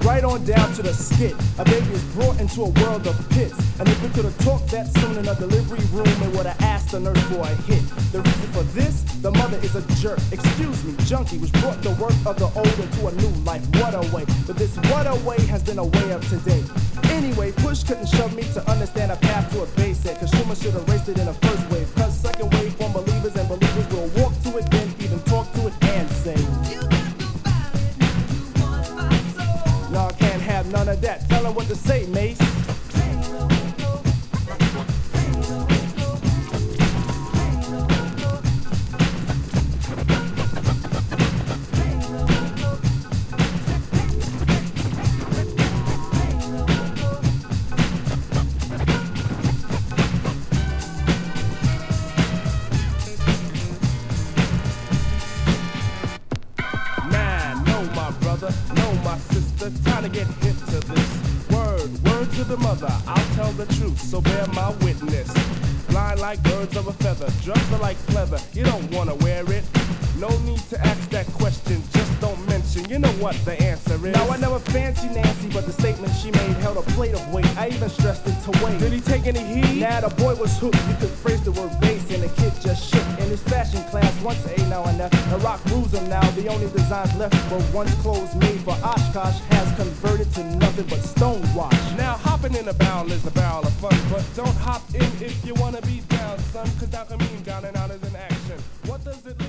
right on down to the skit. A baby is brought into a world of pits, and if we could've talked that soon in a delivery room, it would've asked the nurse for a hit. The reason for this, the mother is a jerk. Excuse me, junkie, which brought the work of the old into a new life. What a way, but this what a way has been a way of today. Anyway, push couldn't shove me to understand a path to a base set, cause Schumann should have raced it in the first wave. Cause second wave from believers, and believers will walk to it, then even talk to it and say, no, I can't have none of that. Tell her what to say, Mace. Know my sister, time to get hip to this. Word to the mother, I'll tell the truth, so bear my witness. Blind like birds of a feather, drugs are like pleather, you don't wanna wear it. No need to ask that question, just don't mention, you know what the answer is. Now I never fancy Nancy, but the statement she made held a plate of weight. I even stressed it to weight. Did he take any heed? Nah, the boy was hooked. You could phrase the word bass and the kid just shook. In his fashion class, once A, now and F. The rock rules him now, the only designs left were once clothes made for Oshkosh has converted to nothing but stonewash. Now hopping in a barrel is a barrel of fun, but don't hop in if you wanna be down, son, cause down can mean down and out is an action. What does it